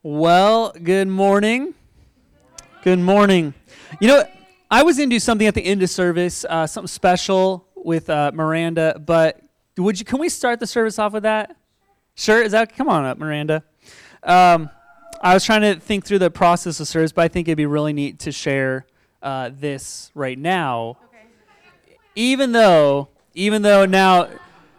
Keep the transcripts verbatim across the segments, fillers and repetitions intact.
Well, good morning. Good morning. You know, I was going to do something at the end of service, uh, something special with uh, Miranda, but would you? Can we start the service off with that? Sure? Is that? Come on up, Miranda. Um, I was trying to think through the process of service, but I think it'd be really neat to share uh, this right now. Okay. Even though, even though now,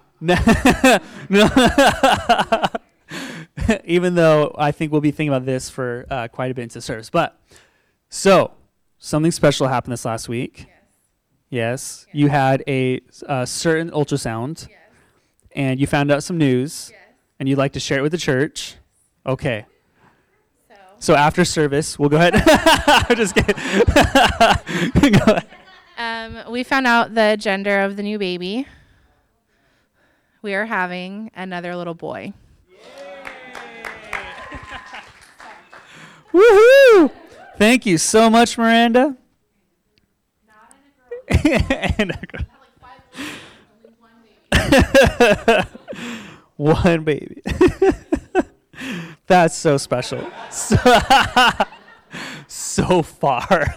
even though I think we'll be thinking about this for uh, quite a bit into service. But, so, something special happened this last week. Yes. Yes. yes. You had a, a certain ultrasound. Yes. And you found out some news. Yes. And you'd like to share it with the church. Okay. So, so after service, we'll go ahead. I'm just kidding. Go ahead. Um, we found out the gender of the new baby. We are having another little boy. Woohoo! Thank you so much, Miranda. Not in a girl. And a girl. One baby. That's so special. So, so far.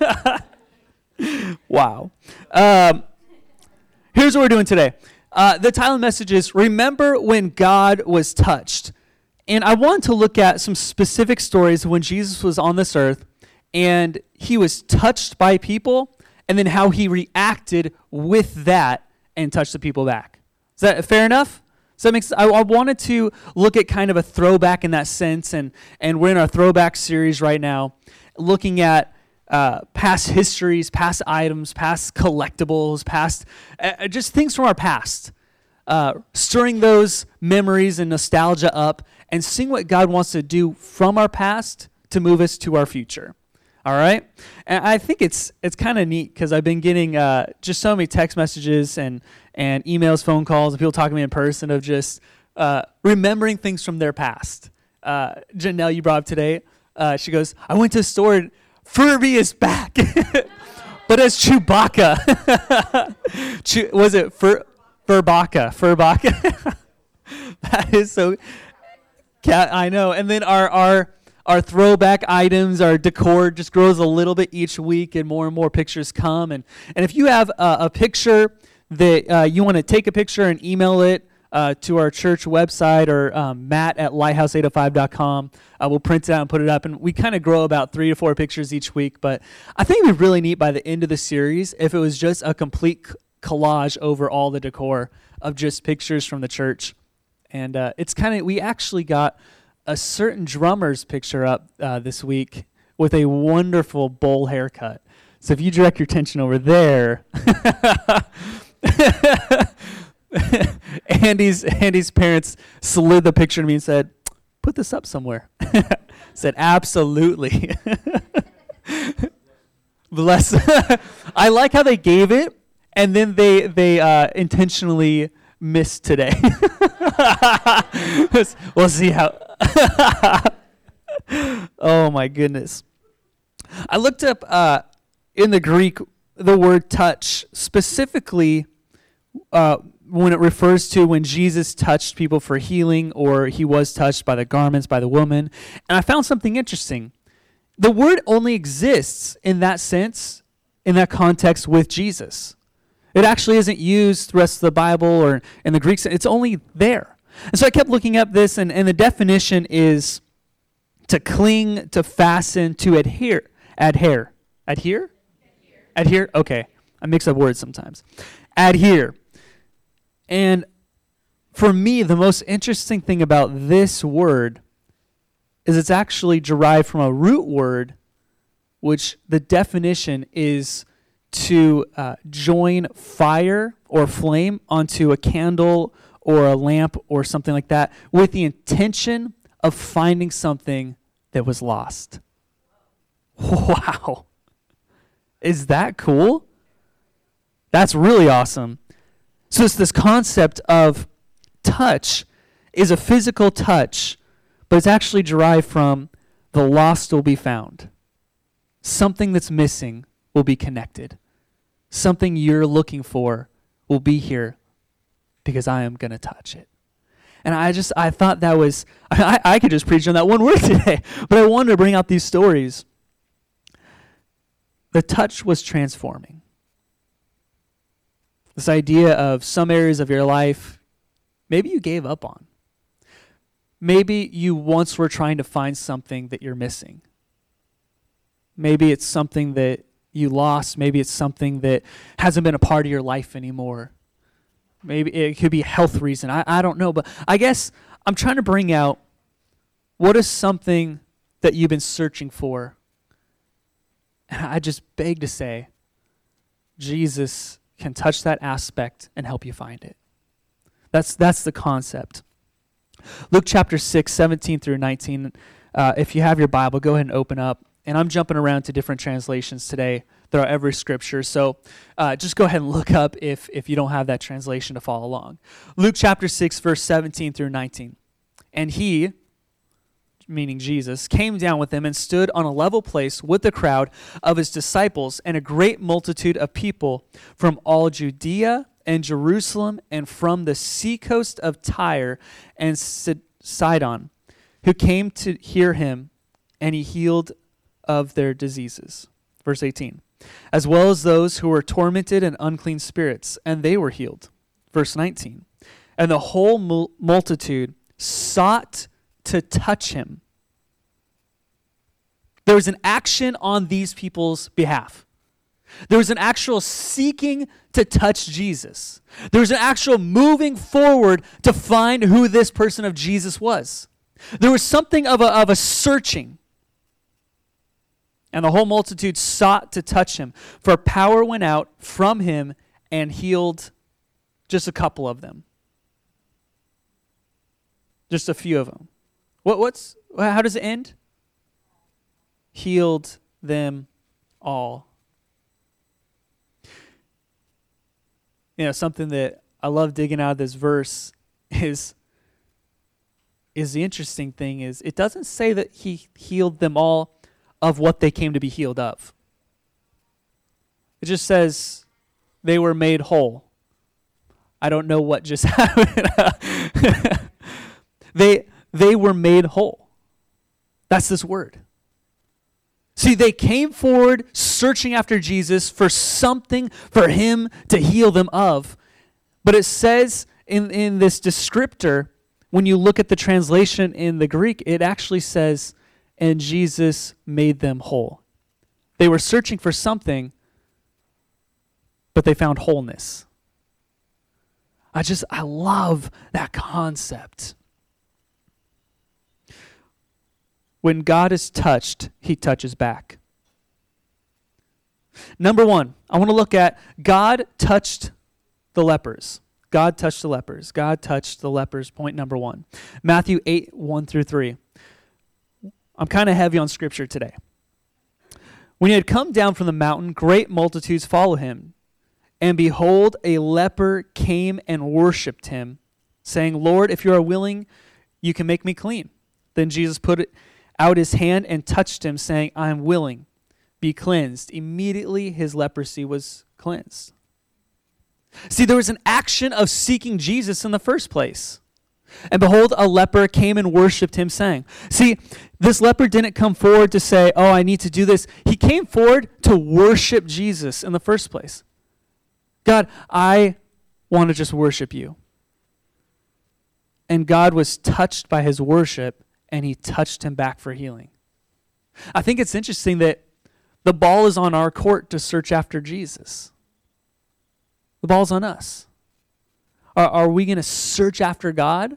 Wow. Um, here's what we're doing today. Uh, the title of the message is Remember When God Was Touched. And I want to look at some specific stories when Jesus was on this earth and he was touched by people and then how he reacted with that and touched the people back. Is that fair enough? So that makes, I, I wanted to look at kind of a throwback in that sense, and, and we're in our throwback series right now, looking at uh, past histories, past items, past collectibles, past, uh, just things from our past. Uh, stirring those memories and nostalgia up and seeing what God wants to do from our past to move us to our future. All right? And I think it's it's kind of neat because I've been getting uh, just so many text messages and, and emails, phone calls, and people talking to me in person of just uh, remembering things from their past. Uh, Janelle, you brought up today, uh, she goes, I went to the store and Furby is back. But as Chewbacca. Chew- was it Fur... Furbaka, Furbaka. That is so. Cat, I know. And then our our our throwback items, our decor just grows a little bit each week, and more and more pictures come. And and if you have a, a picture that uh, you want to take a picture and email it uh, to our church website or um, Matt at lighthouse eight oh five dot com, uh, we'll print it out and put it up. And we kind of grow about three to four pictures each week. But I think it'd be really neat by the end of the series if it was just a complete collage over all the decor of just pictures from the church. And uh, it's kind of, we actually got a certain drummer's picture up uh, this week with a wonderful bowl haircut. So if you direct your attention over there, Andy's Andy's parents slid the picture to me and said, put this up somewhere. Said, absolutely. Bless. I like how they gave it. And then they they uh, intentionally missed today. We'll see how. Oh my goodness! I looked up uh, in the Greek the word touch specifically uh, when it refers to when Jesus touched people for healing, or he was touched by the garments by the woman. And I found something interesting. The word only exists in that sense, in that context with Jesus. It actually isn't used the rest of the Bible or in the Greek sense. It's only there. And so I kept looking up this, and, and the definition is to cling, to fasten, to adhere. Adhere. Adhere? Adhere. Adhere? Okay. I mix up words sometimes. Adhere. And for me, the most interesting thing about this word is it's actually derived from a root word, which the definition is to uh, join fire or flame onto a candle or a lamp or something like that with the intention of finding something that was lost. Wow. Is that cool? That's really awesome. So it's this concept of touch is a physical touch, but it's actually derived from the lost will be found. Something that's missing will be connected. Something you're looking for will be here because I am going to touch it. And I just, I thought that was, I, I could just preach on that one word today, but I wanted to bring out these stories. The touch was transforming. This idea of some areas of your life, maybe you gave up on. Maybe you once were trying to find something that you're missing. Maybe it's something that you lost. Maybe it's something that hasn't been a part of your life anymore. Maybe it could be a health reason. I, I don't know. But I guess I'm trying to bring out, what is something that you've been searching for? And I just beg to say, Jesus can touch that aspect and help you find it. That's that's the concept. Luke chapter six, seventeen through nineteen. Uh, if you have your Bible, go ahead and open up. And I'm jumping around to different translations today throughout every scripture. So uh, just go ahead and look up if, if you don't have that translation to follow along. Luke chapter six, verse seventeen through nineteen. And he, meaning Jesus, came down with them and stood on a level place with the crowd of his disciples and a great multitude of people from all Judea and Jerusalem and from the seacoast of Tyre and Sidon, who came to hear him, and he healed of their diseases. Verse eighteen. As well as those who were tormented and unclean spirits, and they were healed. Verse nineteen. And the whole mul- multitude sought to touch him. There was an action on these people's behalf. There was an actual seeking to touch Jesus. There was an actual moving forward to find who this person of Jesus was. There was something of a, of a searching. And the whole multitude sought to touch him, for power went out from him and healed just a couple of them. Just a few of them. What, what's, how does it end? Healed them all. You know, something that I love digging out of this verse is, is the interesting thing is it doesn't say that he healed them all of what they came to be healed of. It just says they were made whole. I don't know what just happened. they, they were made whole. That's this word. See, they came forward searching after Jesus for something for him to heal them of. But it says in, in this descriptor, when you look at the translation in the Greek, it actually says, and Jesus made them whole. They were searching for something, but they found wholeness. I just, I love that concept. When God is touched, he touches back. Number one, I want to look at God touched the lepers. God touched the lepers. God touched the lepers. Point number one. Matthew eight, one through three. I'm kind of heavy on scripture today. When he had come down from the mountain, great multitudes followed him. And behold, a leper came and worshipped him, saying, Lord, if you are willing, you can make me clean. Then Jesus put out his hand and touched him, saying, I am willing, be cleansed. Immediately his leprosy was cleansed. See, there was an action of seeking Jesus in the first place. And behold, a leper came and worshipped him, saying, see, this leper didn't come forward to say, oh, I need to do this. He came forward to worship Jesus in the first place. God, I want to just worship you. And God was touched by his worship, and he touched him back for healing. I think it's interesting that the ball is on our court to search after Jesus. The ball's on us. Are, are we going to search after God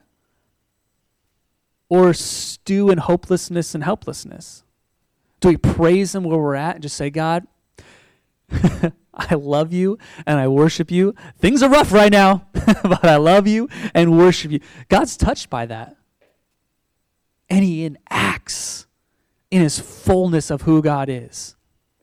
or stew in hopelessness and helplessness? Do we praise him where we're at and just say, God, I love you and I worship you. Things are rough right now, but I love you and worship you. God's touched by that. And he enacts in his fullness of who God is.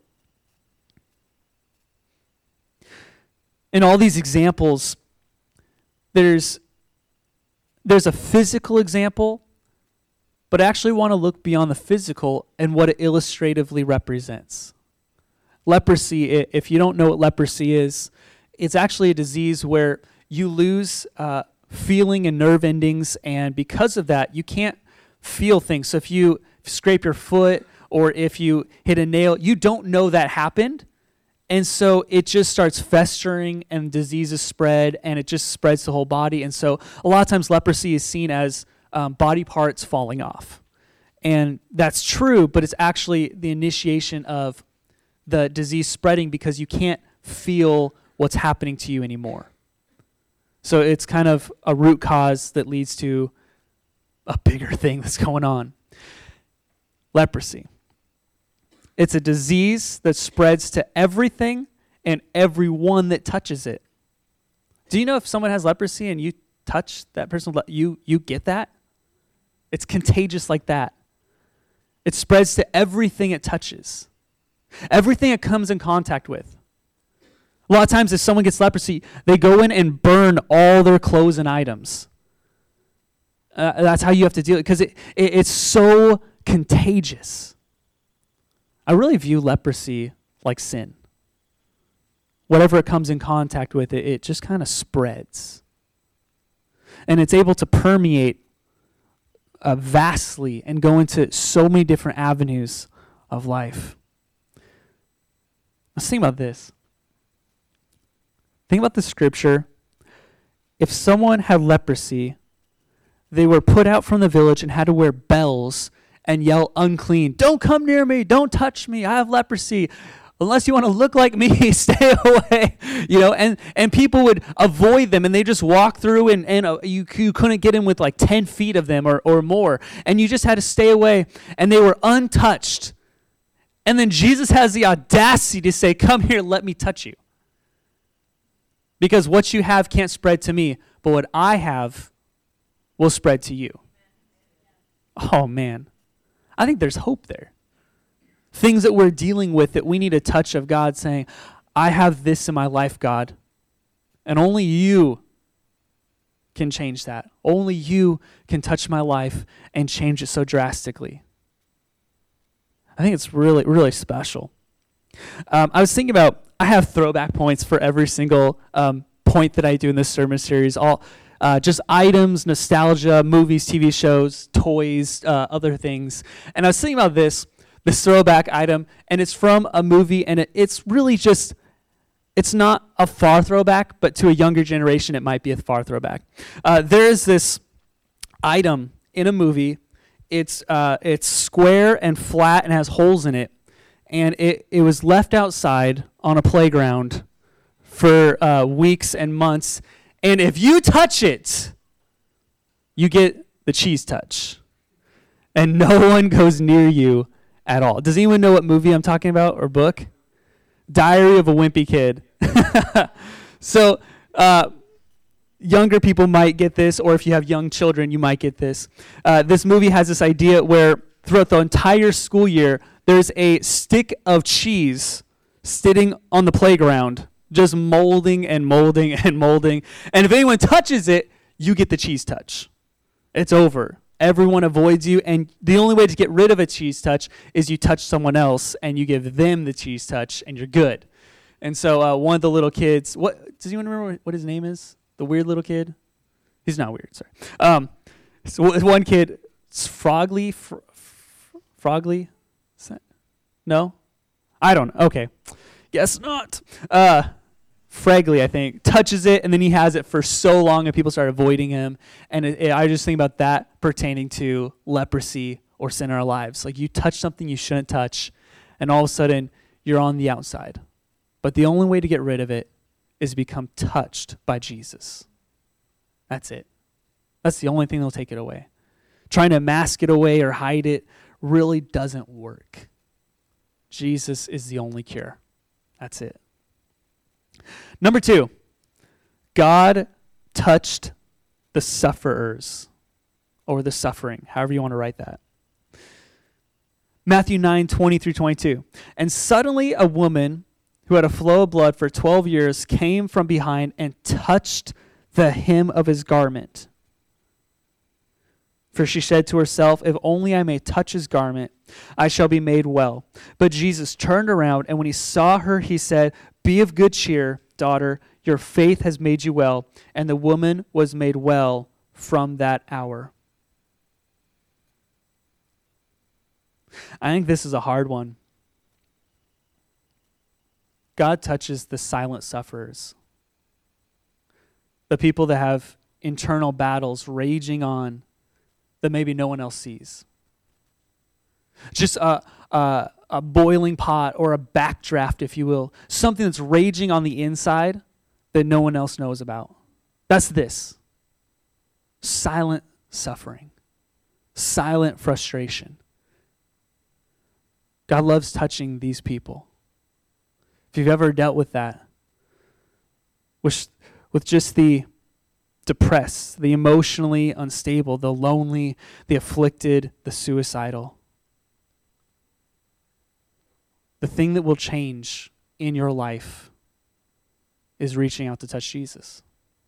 In all these examples, There's there's a physical example, but I actually want to look beyond the physical and what it illustratively represents. Leprosy, if you don't know what leprosy is, it's actually a disease where you lose uh, feeling and nerve endings, and because of that, you can't feel things. So if you scrape your foot or if you hit a nail, you don't know that happened. And so it just starts festering and diseases spread, and it just spreads the whole body. And so a lot of times leprosy is seen as um, body parts falling off. And that's true, but it's actually the initiation of the disease spreading because you can't feel what's happening to you anymore. So it's kind of a root cause that leads to a bigger thing that's going on. Leprosy. It's a disease that spreads to everything and everyone that touches it. Do you know if someone has leprosy and you touch that person, you you get that? It's contagious like that. It spreads to everything it touches. Everything it comes in contact with. A lot of times if someone gets leprosy, they go in and burn all their clothes and items. Uh, that's how you have to deal with it because it, it, it's so contagious. I really view leprosy like sin. Whatever it comes in contact with, it, it just kind of spreads. And it's able to permeate uh, vastly and go into so many different avenues of life. Let's think about this. Think about the scripture. If someone had leprosy, they were put out from the village and had to wear bells and yell unclean. Don't come near me. Don't touch me. I have leprosy. Unless you want to look like me, stay away. You know, and, and people would avoid them and they just walk through and, and uh, you, you couldn't get in with like ten feet of them or, or more. And you just had to stay away and they were untouched. And then Jesus has the audacity to say, come here, let me touch you. Because what you have can't spread to me, but what I have will spread to you. Oh, man. I think there's hope there. Things that we're dealing with that we need a touch of God saying, I have this in my life, God. And only you can change that. Only you can touch my life and change it so drastically. I think it's really, really special. Um, I was thinking about, I have throwback points for every single um, point that I do in this sermon series. All uh, just items, nostalgia, movies, T V shows, toys, uh, other things. And I was thinking about this, this throwback item, and it's from a movie, and it, it's really just, it's not a far throwback, but to a younger generation, it might be a far throwback. Uh, there is this item in a movie. It's uh, it's square and flat and has holes in it. And it, it was left outside on a playground for uh, weeks and months. And if you touch it, you get the cheese touch. And no one goes near you at all. Does anyone know what movie I'm talking about or book? Diary of a Wimpy Kid. So uh, younger people might get this, or if you have young children, you might get this. Uh, this movie has this idea where throughout the entire school year, there's a stick of cheese sitting on the playground, just molding and molding and molding. And if anyone touches it, you get the cheese touch. It's over. Everyone avoids you, and the only way to get rid of a cheese touch is you touch someone else, and you give them the cheese touch, and you're good. And so uh, one of the little kids, what does anyone remember what his name is? The weird little kid? He's not weird, sorry. Um, so one kid, it's Frogly, Fr- Frogly? No? I don't know. Okay. Guess not. Uh, Fragley, I think, touches it, and then he has it for so long, and people start avoiding him. And it, it, I just think about that pertaining to leprosy or sin in our lives. Like you touch something you shouldn't touch, and all of a sudden, you're on the outside. But the only way to get rid of it is to become touched by Jesus. That's it. That's the only thing that'll take it away. Trying to mask it away or hide it really doesn't work. Jesus is the only cure. That's it. Number two, God touched the sufferers, or the suffering, however you want to write that. Matthew nine, twenty through twenty-two. And suddenly a woman who had a flow of blood for twelve years came from behind and touched the hem of his garment. For she said to herself, if only I may touch his garment, I shall be made well. But Jesus turned around, and when he saw her, he said, be of good cheer, daughter, your faith has made you well. And the woman was made well from that hour. I think this is a hard one. God touches the silent sufferers, the people that have internal battles raging on that maybe no one else sees. Just a, a, a boiling pot or a backdraft, if you will, something that's raging on the inside that no one else knows about. That's this. Silent suffering, silent frustration. God loves touching these people. If you've ever dealt with that, with, with just the depressed, the emotionally unstable, the lonely, the afflicted, the suicidal, the thing that will change in your life is reaching out to touch Jesus.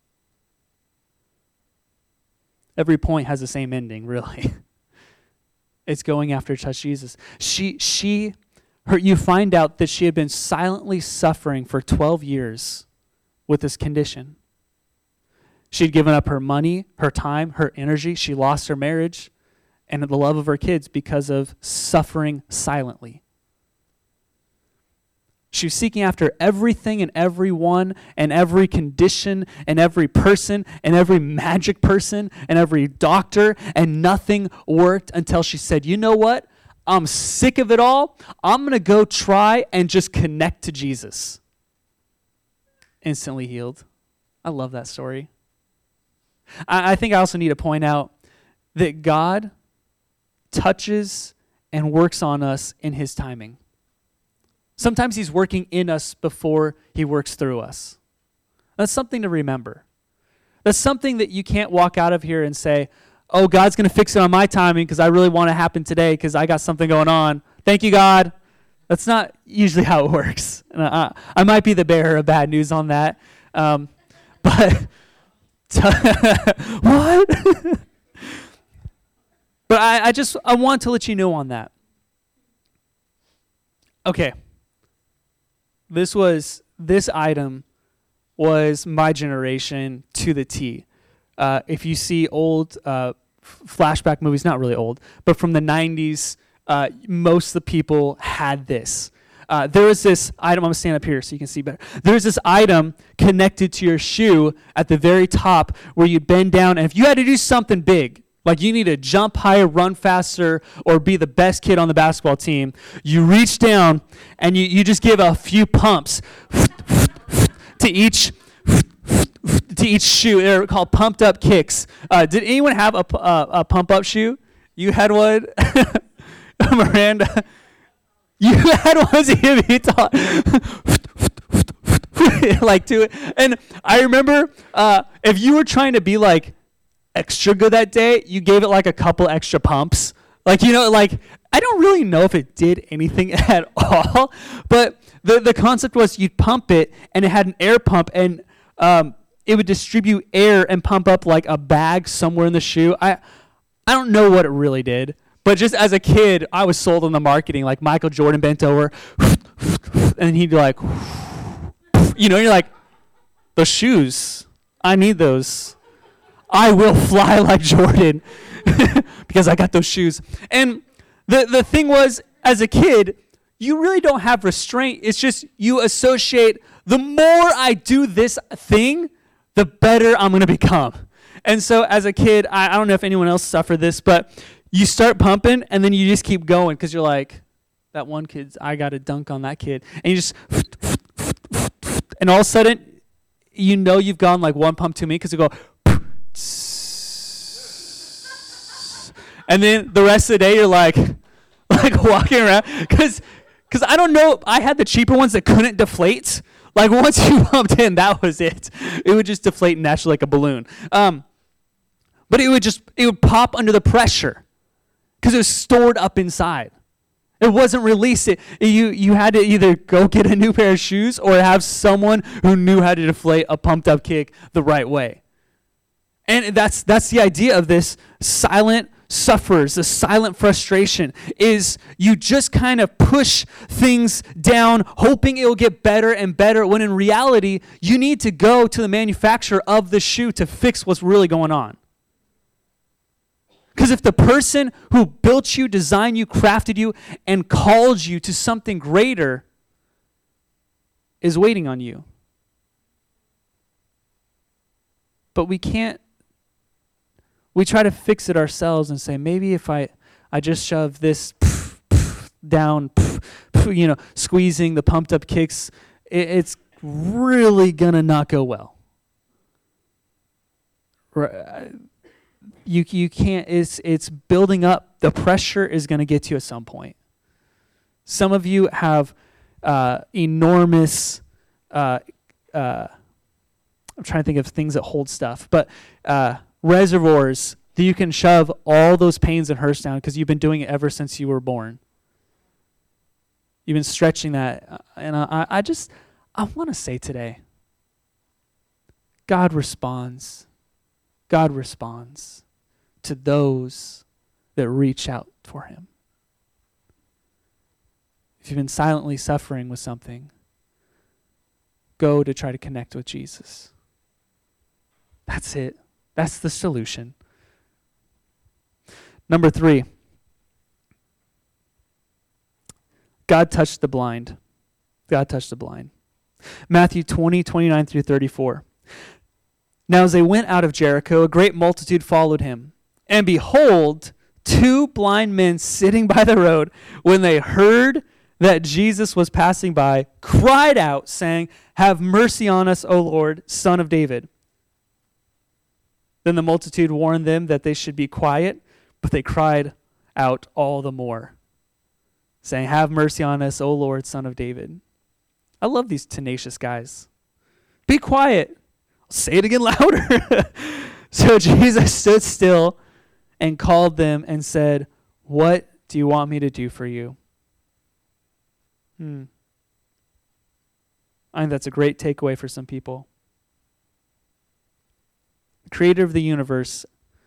Every point has the same ending, really. It's going after touch Jesus. She, she, her, you find out that she had been silently suffering for twelve years with this condition. She'd given up her money, her time, her energy. She lost her marriage and the love of her kids because of suffering silently. She was seeking after everything and everyone and every condition and every person and every magic person and every doctor, and nothing worked until she said, you know what? I'm sick of it all. I'm going to go try and just connect to Jesus. Instantly healed. I love that story. I, I think I also need to point out that God touches and works on us in his timing. Sometimes he's working in us before he works through us. That's something to remember. That's something that you can't walk out of here and say, oh, God's going to fix it on my timing because I really want it to happen today because I got something going on. Thank you, God. That's not usually how it works. And I, I might be the bearer of bad news on that. Um, but what? But I, I just, I want to let you know on that. Okay. This was, this item was my generation to the T. Uh, if you see old uh, f- flashback movies, not really old, but from the nineties, uh, most of the people had this. Uh, there was this item, I'm going to stand up here so you can see better. There's this item connected to your shoe at the very top where you bend down, and if you had to do something big, like you need to jump higher, run faster, or be the best kid on the basketball team, you reach down and you, you just give a few pumps to each to each shoe. They're called pumped up kicks. Uh, did anyone have a, a, a pump up shoe? You had one? Miranda? You had one to give me taught. Like to it. And I remember uh, if you were trying to be like extra good that day, you gave it like a couple extra pumps. Like, you know, like, I don't really know if it did anything at all, but the, the concept was you'd pump it, and it had an air pump, and um, it would distribute air and pump up like a bag somewhere in the shoe. I I don't know what it really did, but just as a kid, I was sold on the marketing. Like Michael Jordan bent over, and he'd be like, you know, you're like, those shoes, I need those. I will fly like Jordan because I got those shoes. And the, the thing was, as a kid, you really don't have restraint. It's just you associate, the more I do this thing, the better I'm going to become. And so as a kid, I, I don't know if anyone else suffered this, but you start pumping and then you just keep going because you're like, that one kid's, I got to dunk on that kid. And you just, and all of a sudden, you know you've gone like one pump too many because you go, and then the rest of the day you're like, like walking around, because because I don't know, I had the cheaper ones that couldn't deflate. Like once you pumped in, that was it. It would just deflate naturally like a balloon. Um, but it would just, it would pop under the pressure because it was stored up inside. It wasn't released. It, you you had to either go get a new pair of shoes or have someone who knew how to deflate a pumped up kick the right way. And that's that's the idea of this silent suffers, the silent frustration, is you just kind of push things down, hoping it will get better and better, when in reality, you need to go to the manufacturer of the shoe to fix what's really going on. Because if the person who built you, designed you, crafted you, and called you to something greater is waiting on you. But we can't, we try to fix it ourselves and say, maybe if I, I just shove this pff, pff, down, pff, pff, you know, squeezing the pumped up kicks, it, it's really going to not go well. Right. You you can't, it's it's building up. The pressure is going to get to you at some point. Some of you have uh, enormous, uh, uh, I'm trying to think of things that hold stuff, but uh, reservoirs that you can shove all those pains and hurts down because you've been doing it ever since you were born. You've been stretching that. And I, I just, I want to say today, God responds. God responds to those that reach out for him. If you've been silently suffering with something, go to try to connect with Jesus. That's it. That's the solution. Number three, God touched the blind. God touched the blind. Matthew twenty, twenty-nine through thirty-four. Now as they went out of Jericho, a great multitude followed him. And behold, two blind men sitting by the road, when they heard that Jesus was passing by, cried out, saying, "Have mercy on us, O Lord, Son of David." Then the multitude warned them that they should be quiet, but they cried out all the more, saying, "Have mercy on us, O Lord, Son of David." I love these tenacious guys. Be quiet. I'll say it again louder. So Jesus stood still and called them and said, "What do you want me to do for you?" Hmm. I think that's a great takeaway for some people. The creator of the universe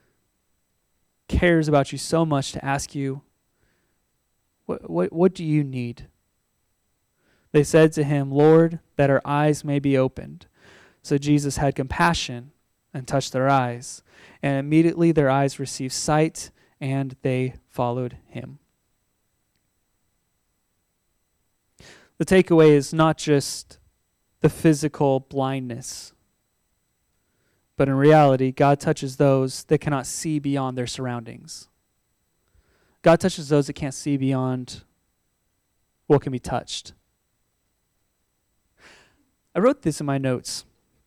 cares about you so much to ask you, what, what, what do you need? They said to him, "Lord, that our eyes may be opened." So Jesus had compassion and touched their eyes. And immediately their eyes received sight, and they followed him. The takeaway is not just the physical blindness, but in reality, God touches those that cannot see beyond their surroundings. God touches those that can't see beyond what can be touched. I wrote this in my notes.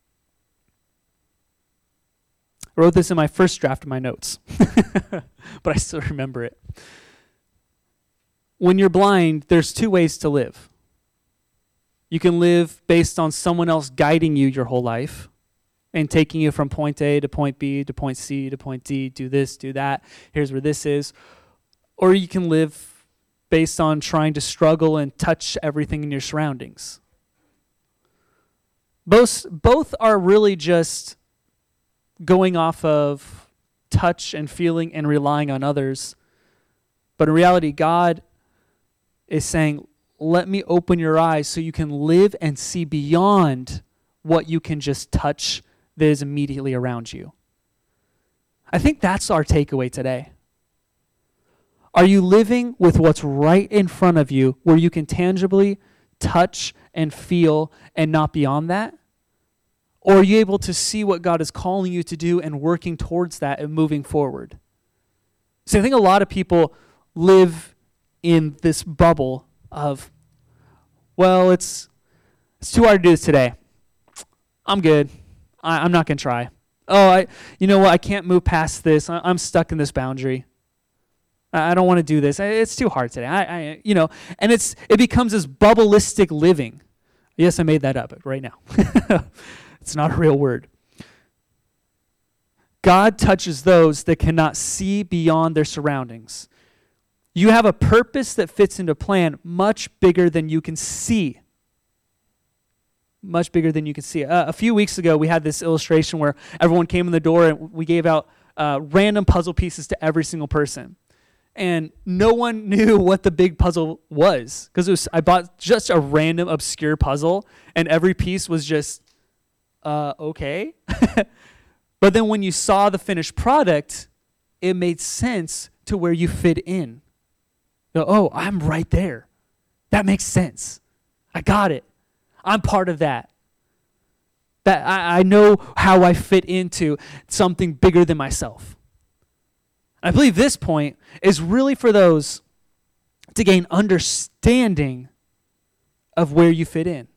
I wrote this in my first draft of my notes, but I still remember it. When you're blind, there's two ways to live. You can live based on someone else guiding you your whole life and taking you from point A to point B to point C to point D, do this, do that, here's where this is. Or you can live based on trying to struggle and touch everything in your surroundings. Both, both are really just going off of touch and feeling and relying on others. But in reality, God is saying, let me open your eyes so you can live and see beyond what you can just touch that is immediately around you. I think that's our takeaway today. Are you living with what's right in front of you where you can tangibly touch and feel and not beyond that? Or are you able to see what God is calling you to do and working towards that and moving forward? So I think a lot of people live in this bubble of, well, it's it's too hard to do this today. I'm good. I, I'm not going to try. Oh, I, you know what? I can't move past this. I, I'm stuck in this boundary. I, I don't want to do this. I, it's too hard today. I, I, you know, and it's it becomes this bubbleistic living. Yes, I made that up right now. It's not a real word. God touches those that cannot see beyond their surroundings. You have a purpose that fits into a plan much bigger than you can see. Much bigger than you can see. Uh, a few weeks ago, we had this illustration where everyone came in the door and we gave out uh, random puzzle pieces to every single person. And no one knew what the big puzzle was because it was I bought just a random obscure puzzle and every piece was just, uh, okay. But then when you saw the finished product, it made sense to where you fit in. You go, oh, I'm right there. That makes sense. I got it. I'm part of that. That I, I know how I fit into something bigger than myself. I believe this point is really for those to gain understanding of where you fit in.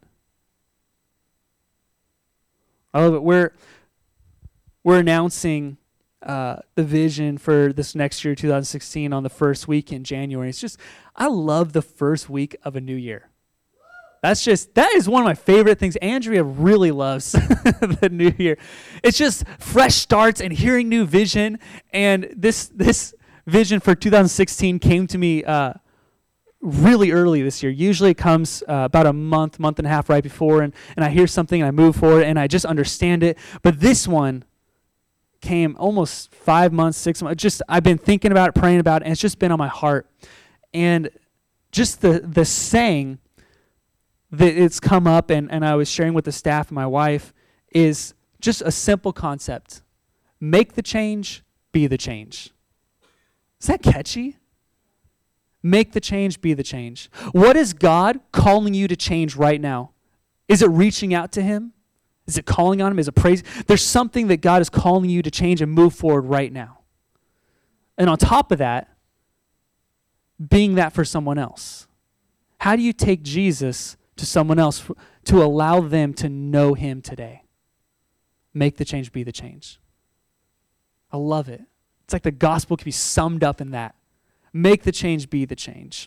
I love it. We're, we're announcing uh, the vision for this next year, two thousand sixteen, on the first week in January. It's just, I love the first week of a new year. That's just, that is one of my favorite things. Andrea really loves the new year. It's just fresh starts and hearing new vision. And this this vision for two thousand sixteen came to me uh, really early this year. Usually it comes uh, about a month, month and a half right before. And, and I hear something and I move forward and I just understand it. But this one came almost five months, six months. Just I've been thinking about it, praying about it, and it's just been on my heart. And just the the saying that it's come up, and, and I was sharing with the staff and my wife, is just a simple concept. Make the change, be the change. Is that catchy? Make the change, be the change. What is God calling you to change right now? Is it reaching out to him? Is it calling on him? Is it praise? There's something that God is calling you to change and move forward right now. And on top of that, being that for someone else. How do you take Jesus to someone else to allow them to know him today? Make the change, be the change. I love it. It's like the gospel can be summed up in that. Make the change, be the change.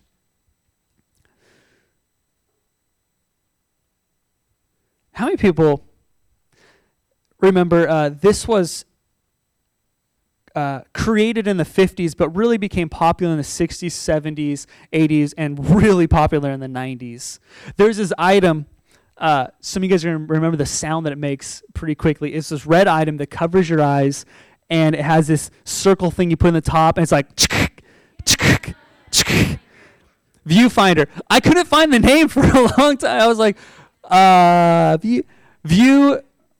How many people remember uh, this was uh, created in the fifties, but really became popular in the sixties, seventies, eighties, and really popular in the nineties. There's this item, uh, some of you guys are going to remember the sound that it makes pretty quickly. It's this red item that covers your eyes, and it has this circle thing you put in the top, and it's like, Viewfinder. I couldn't find the name for a long time. I was like, uh, View, View,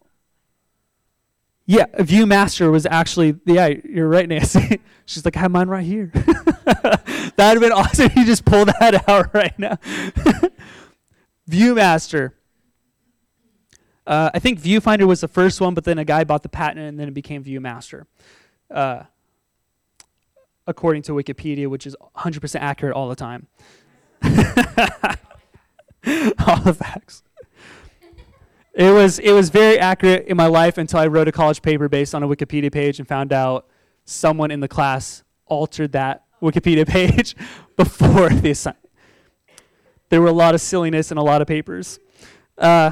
yeah, Viewmaster was actually, yeah, you're right, Nancy. She's like, I have mine right here. That would have been awesome if you just pull that out right now. Viewmaster. Uh, I think Viewfinder was the first one, but then a guy bought the patent and then it became Viewmaster. Uh, according to Wikipedia, which is one hundred percent accurate all the time. All the facts. It was it was very accurate in my life until I wrote a college paper based on a Wikipedia page and found out someone in the class altered that Wikipedia page before the assignment. There were a lot of silliness in a lot of papers. Uh,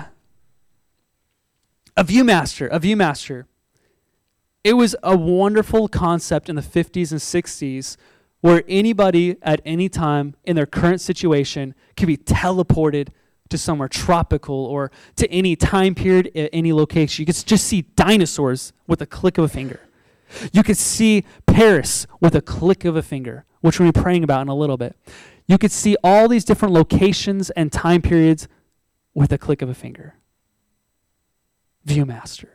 a Viewmaster, a Viewmaster. It was a wonderful concept in the fifties and sixties where anybody at any time in their current situation could be teleported to somewhere tropical or to any time period at any location. You could just see dinosaurs with a click of a finger. You could see Paris with a click of a finger, which we'll be praying about in a little bit. You could see all these different locations and time periods with a click of a finger. Viewmaster.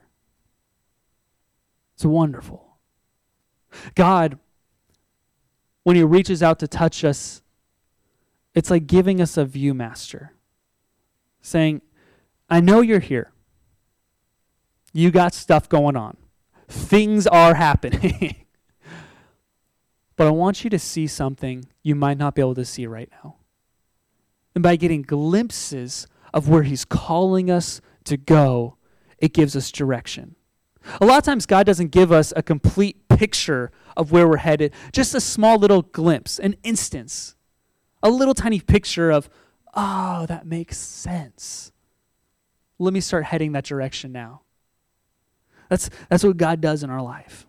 It's wonderful. God, when he reaches out to touch us, it's like giving us a Viewmaster. Saying, I know you're here. You got stuff going on. Things are happening. But I want you to see something you might not be able to see right now. And by getting glimpses of where he's calling us to go, it gives us direction. A lot of times God doesn't give us a complete picture of where we're headed, just a small little glimpse, an instance, a little tiny picture of, oh, that makes sense. Let me start heading that direction now. That's, that's what God does in our life.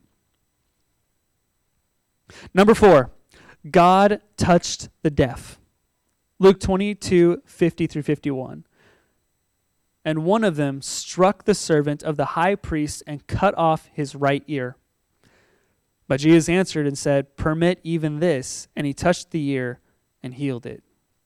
Number four, God touched the deaf. Luke twenty-two, fifty through fifty-one. And one of them struck the servant of the high priest and cut off his right ear. But Jesus answered and said, permit even this. And he touched the ear and healed it.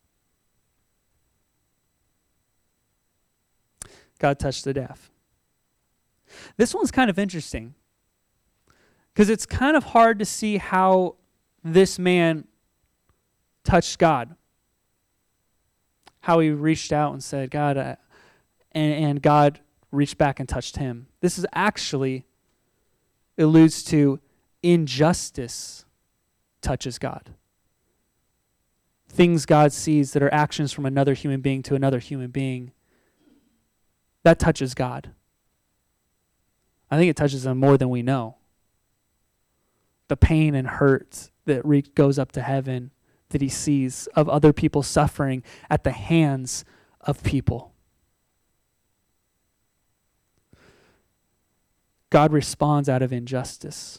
God touched the deaf. This one's kind of interesting because it's kind of hard to see how this man touched God. How he reached out and said, God, uh, and, and God reached back and touched him. This is actually alludes to injustice touches God. Things God sees that are actions from another human being to another human being, that touches God. I think it touches him more than we know. The pain and hurt that re- goes up to heaven that he sees of other people suffering at the hands of people. God responds out of injustice.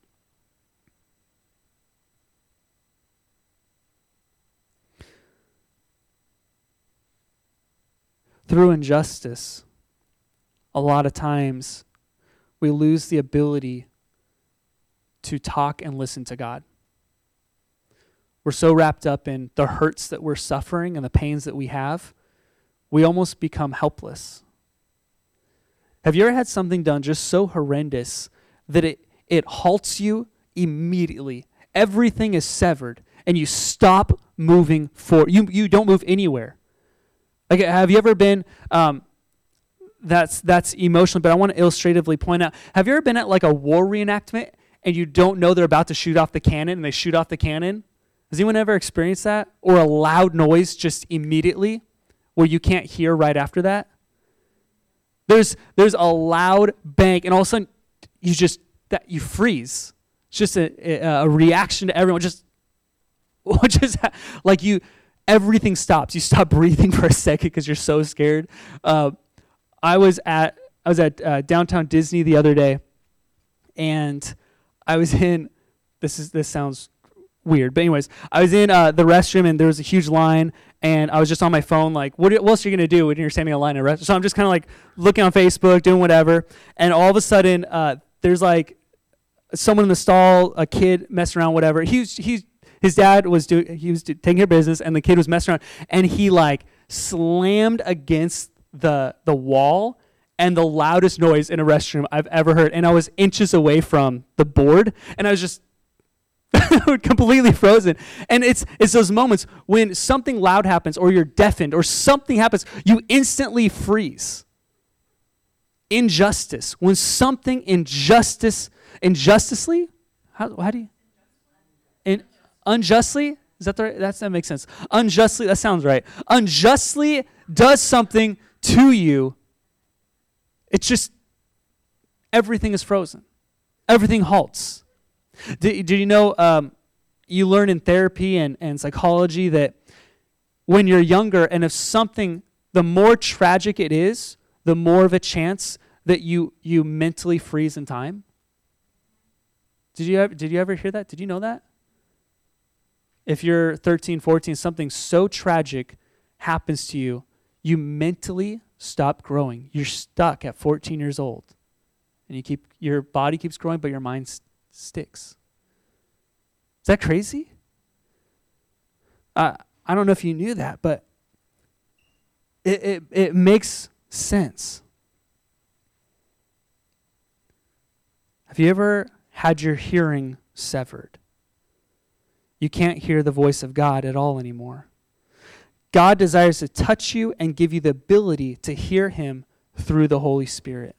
Through injustice, a lot of times we lose the ability to talk and listen to God. We're so wrapped up in the hurts that we're suffering and the pains that we have, we almost become helpless. Have you ever had something done just so horrendous that it, it halts you immediately? Everything is severed and you stop moving forward. You, you don't move anywhere. Like, have you ever been, um, that's that's emotional, but I want to illustratively point out, have you ever been at like a war reenactment and you don't know they're about to shoot off the cannon and they shoot off the cannon? Has anyone ever experienced that? Or a loud noise just immediately where you can't hear right after that? There's there's a loud bang and all of a sudden you just, that you freeze. It's just a, a, a reaction to everyone. Just, just like you, everything stops. You stop breathing for a second because you're so scared. Uh, I was at I was at uh, downtown Disney the other day, and I was in. This is this sounds weird, but anyways, I was in uh, the restroom and there was a huge line, and I was just on my phone, like, what, what else are you gonna do when you're standing in line in a restroom? So I'm just kind of like looking on Facebook, doing whatever, and all of a sudden, uh, there's like someone in the stall, a kid messing around, whatever. He's he's. His dad was doing, he was do, taking care of business, and the kid was messing around, and he like slammed against the the wall, and the loudest noise in a restroom I've ever heard. And I was inches away from the board, and I was just completely frozen. And it's it's those moments when something loud happens, or you're deafened, or something happens, you instantly freeze. Injustice. When something injustice, injusticely, how how do you? In, unjustly, is that the right, that's, that makes sense. Unjustly, that sounds right. Unjustly does something to you. It's just, everything is frozen. Everything halts. Did, did you know, um, you learn in therapy and, and psychology that when you're younger, and if something, the more tragic it is, the more of a chance that you you mentally freeze in time? Did you ever, did you ever hear that? Did you know that? If you're thirteen, fourteen, something so tragic happens to you, you mentally stop growing. You're stuck at fourteen years old. And you keep your body keeps growing, but your mind st- sticks. Is that crazy? Uh, I don't know if you knew that, but it, it, it makes sense. Have you ever had your hearing severed? You can't hear the voice of God at all anymore. God desires to touch you and give you the ability to hear him through the Holy Spirit.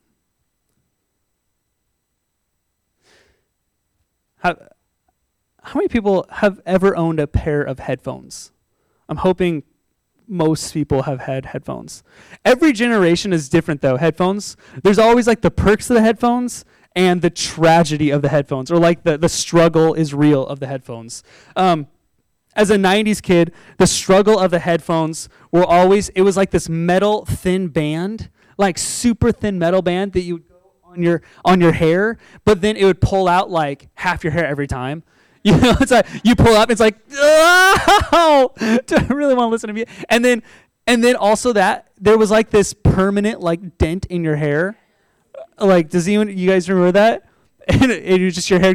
How, how many people have ever owned a pair of headphones? I'm hoping most people have had headphones. Every generation is different though, headphones. There's always like the perks of the headphones and the tragedy of the headphones, or like the, the struggle is real of the headphones. Um, as a nineties kid, the struggle of the headphones were always, it was like this metal thin band, like super thin metal band that you would go on your on your hair, but then it would pull out like half your hair every time. You know, it's like you pull up, it's like, oh, do I really want to listen to me? And then, and then also that there was like this permanent like dent in your hair. Like, does anyone, you guys remember that? And it, it just your hair go,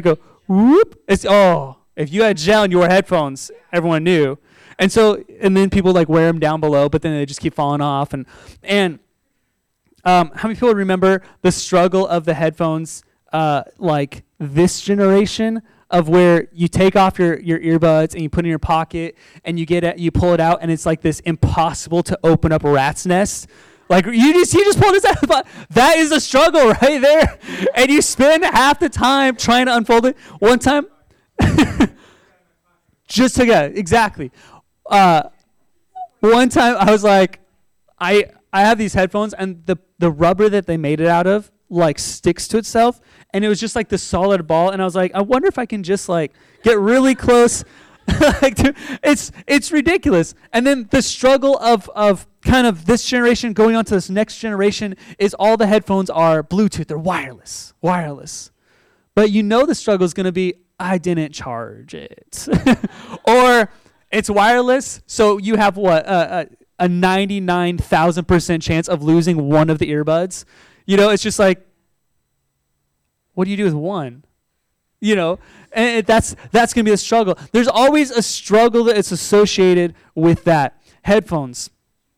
whoop. It's, oh, if you had gel in your headphones, everyone knew. And so, and then people like wear them down below, but then they just keep falling off. And, and um, how many people remember the struggle of the headphones, uh, like this generation, of where you take off your, your earbuds and you put it in your pocket and you get it, you pull it out and it's like this impossible to open up rat's nest. Like you just you just pulled this out. That is a struggle right there, and you spend half the time trying to unfold it. One time, just to get exactly. Uh, one time I was like, I I have these headphones and the the rubber that they made it out of like sticks to itself. And it was just like the solid ball, and I was like, I wonder if I can just like get really close. like, to, it's it's ridiculous. And then the struggle of of kind of this generation going on to this next generation is all the headphones are Bluetooth, they're wireless, wireless. But you know the struggle is going to be, I didn't charge it, or it's wireless, so you have what a a ninety-nine thousand percent chance of losing one of the earbuds. You know, it's just like, what do you do with one? You know, and that's that's going to be a struggle. There's always a struggle that is associated with that. Headphones.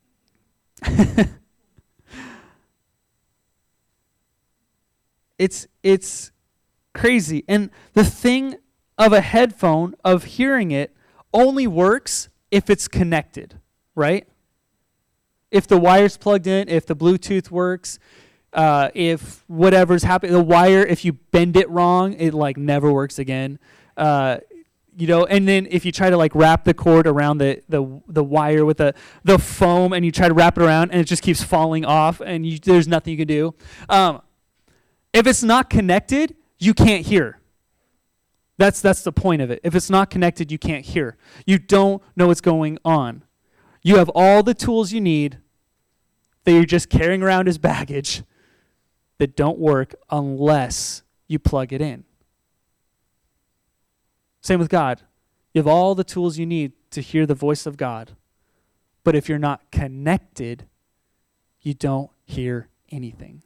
it's it's crazy. And the thing of a headphone, of hearing it, only works if it's connected, right? If the wire's plugged in, if the Bluetooth works, Uh, if whatever's happening, the wire, if you bend it wrong, it like never works again. Uh, you know, and then if you try to like wrap the cord around the, the, the wire with the, the foam and you try to wrap it around and it just keeps falling off and you, there's nothing you can do. Um, if it's not connected, you can't hear. That's, that's the point of it. If it's not connected, you can't hear. You don't know what's going on. You have all the tools you need that you're just carrying around as baggage that don't work unless you plug it in. Same with God. You have all the tools you need to hear the voice of God. But if you're not connected, you don't hear anything.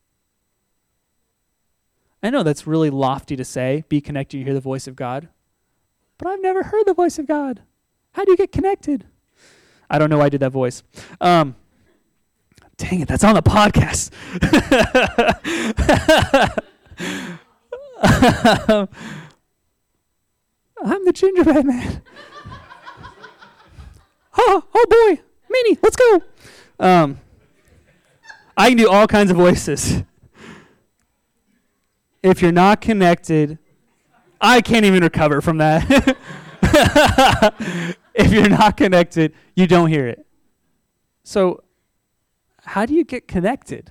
I know that's really lofty to say, be connected, you hear the voice of God. But I've never heard the voice of God. How do you get connected? I don't know why I did that voice. Um, Dang it, that's on the podcast. um, I'm the gingerbread man. oh, oh boy, Minnie, let's go. Um, I can do all kinds of voices. If you're not connected, I can't even recover from that. If you're not connected, you don't hear it. So, how do you get connected?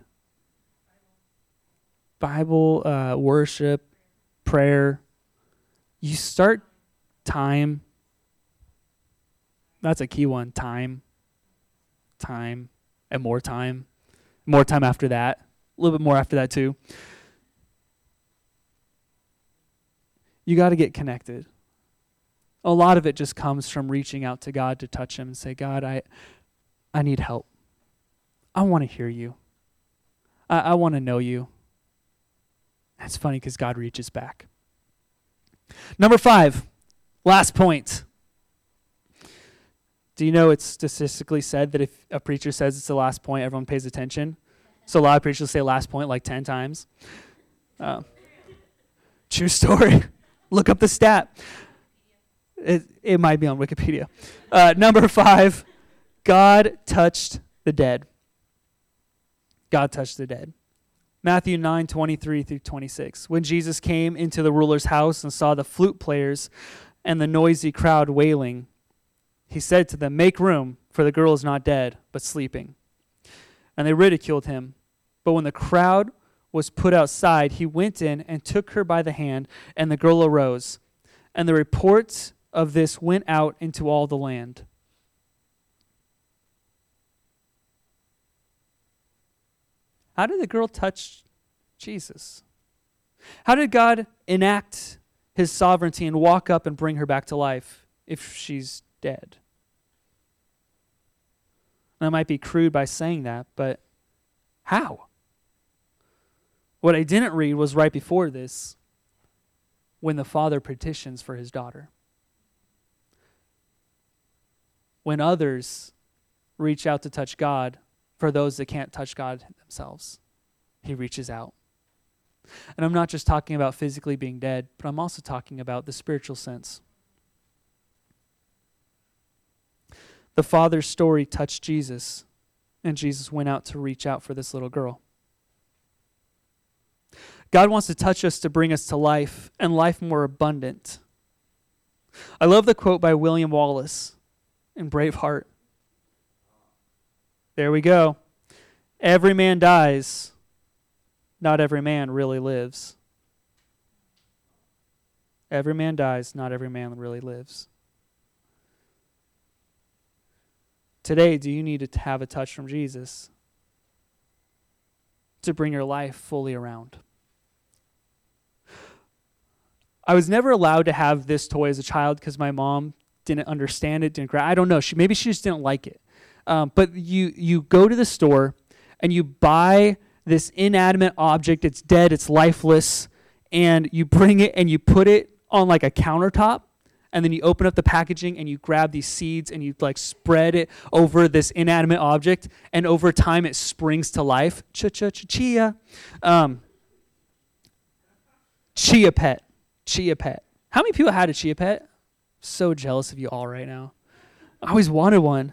Bible, uh, worship, prayer. You start time. That's a key one. Time. Time. And more time. More time after that. A little bit more after that too. You got to get connected. A lot of it just comes from reaching out to God to touch him and say, God, I, I need help. I want to hear you. I, I want to know you. That's funny because God reaches back. Number five, last point. Do you know it's statistically said that if a preacher says it's the last point, everyone pays attention? So a lot of preachers say last point like ten times. Uh, true story. Look up the stat. It, it might be on Wikipedia. Uh, number five, God touched the dead. God touched the dead. Matthew nine, twenty-three through twenty-six. When Jesus came into the ruler's house and saw the flute players and the noisy crowd wailing, he said to them, "Make room, for the girl is not dead, but sleeping." And they ridiculed him. But when the crowd was put outside, he went in and took her by the hand, and the girl arose. And the report of this went out into all the land. How did the girl touch Jesus? How did God enact his sovereignty and walk up and bring her back to life if she's dead? And I might be crude by saying that, but how? What I didn't read was right before this. when the father petitions for his daughter. When others reach out to touch God for those that can't touch God themselves, he reaches out. And I'm not just talking about physically being dead, but I'm also talking about the spiritual sense. The father's story touched Jesus, and Jesus went out to reach out for this little girl. God wants to touch us to bring us to life, and life more abundant. I love the quote by William Wallace in Braveheart. There we go. Every man dies, not every man really lives. Every man dies, not every man really lives. Today, do you need to have a touch from Jesus to bring your life fully around? I was never allowed to have this toy as a child because my mom didn't understand it, didn't gra- I don't know. She maybe she just didn't like it. Um, but you you go to the store and you buy this inanimate object. It's dead. It's lifeless. And you bring it and you put it on like a countertop. And then you open up the packaging and you grab these seeds and you like spread it over this inanimate object. And over time it springs to life. Cha-cha-cha-chia. Um, Chia Pet. Chia Pet. How many people had a Chia Pet? So jealous of you all right now. I always wanted one.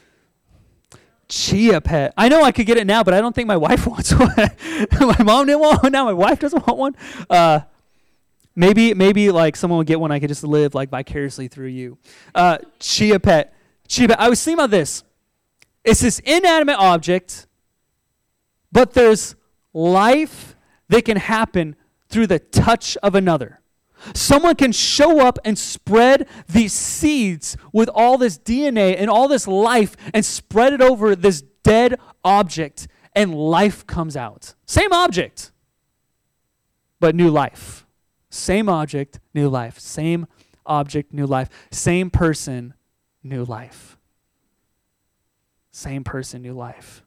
Chia Pet. I know I could get it now, but I don't think my wife wants one. My mom didn't want one. Now my wife doesn't want one. Uh, maybe, maybe like someone would get one. I could just live like vicariously through you. Uh, Chia Pet. Chia Pet. I was thinking about this. It's this inanimate object, but there's life that can happen through the touch of another. Someone can show up and spread these seeds with all this D N A and all this life and spread it over this dead object, and life comes out. Same object, but new life. Same object, new life. Same object, new life. Same person, new life. Same person, new life.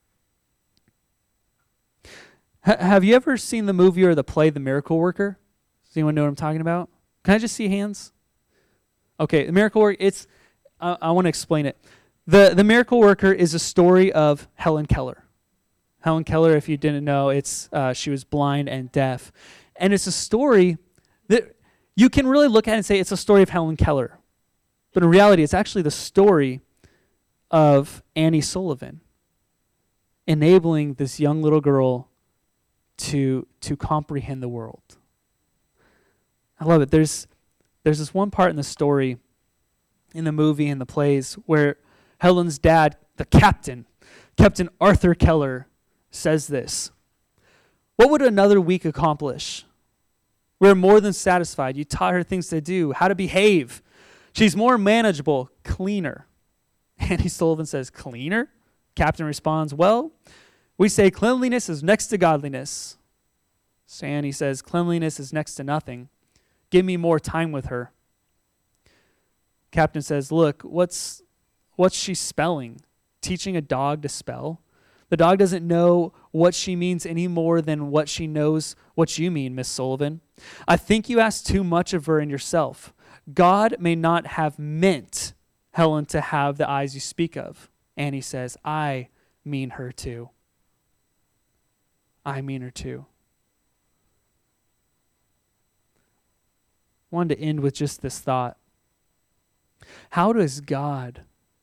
H- have you ever seen the movie or the play The Miracle Worker? Does anyone know what I'm talking about? Can I just see hands? Okay, The Miracle Worker, it's, uh, I want to explain it. The, the Miracle Worker is a story of Helen Keller. Helen Keller, if you didn't know, it's uh, she was blind and deaf. And it's a story that you can really look at and say it's a story of Helen Keller. But in reality, it's actually the story of Annie Sullivan, enabling this young little girl to, to comprehend the world. I love it. There's there's this one part in the story, in the movie and the plays, where Helen's dad, the captain, Captain Arthur Keller, says this. What would another week accomplish? We're more than satisfied. You taught her things to do, how to behave. She's more manageable, cleaner. Annie Sullivan says, cleaner? Captain responds, well, we say cleanliness is next to godliness. So Annie says, cleanliness is next to nothing. Give me more time with her. Captain says, look, what's what's she spelling? Teaching a dog to spell? The dog doesn't know what she means any more than what she knows what you mean, Miss Sullivan. I think you ask too much of her and yourself. God may not have meant Helen to have the eyes you speak of. Annie says, I mean her too. I mean her too. I wanted to end with just this thought. How does God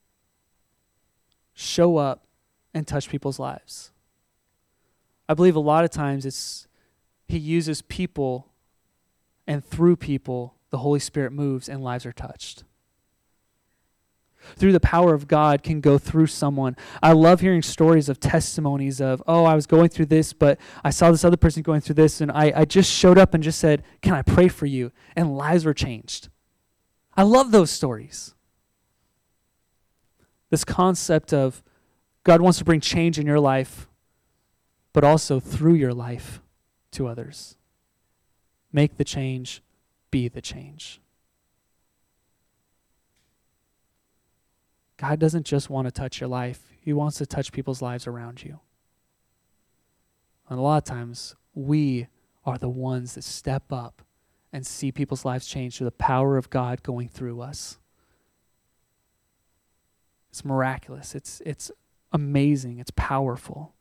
show up and touch people's lives? I believe a lot of times it's he uses people, and through people, the Holy Spirit moves and lives are touched. Through the power of God can go through someone. I love hearing stories of testimonies of, oh, I was going through this, but I saw this other person going through this, and I, I just showed up and just said, can I pray for you? And lives were changed. I love those stories. This concept of God wants to bring change in your life, but also through your life to others. Make the change, be the change. God doesn't just want to touch your life. He wants to touch people's lives around you. And a lot of times, we are the ones that step up and see people's lives change through the power of God going through us. It's miraculous. It's it's amazing. It's powerful.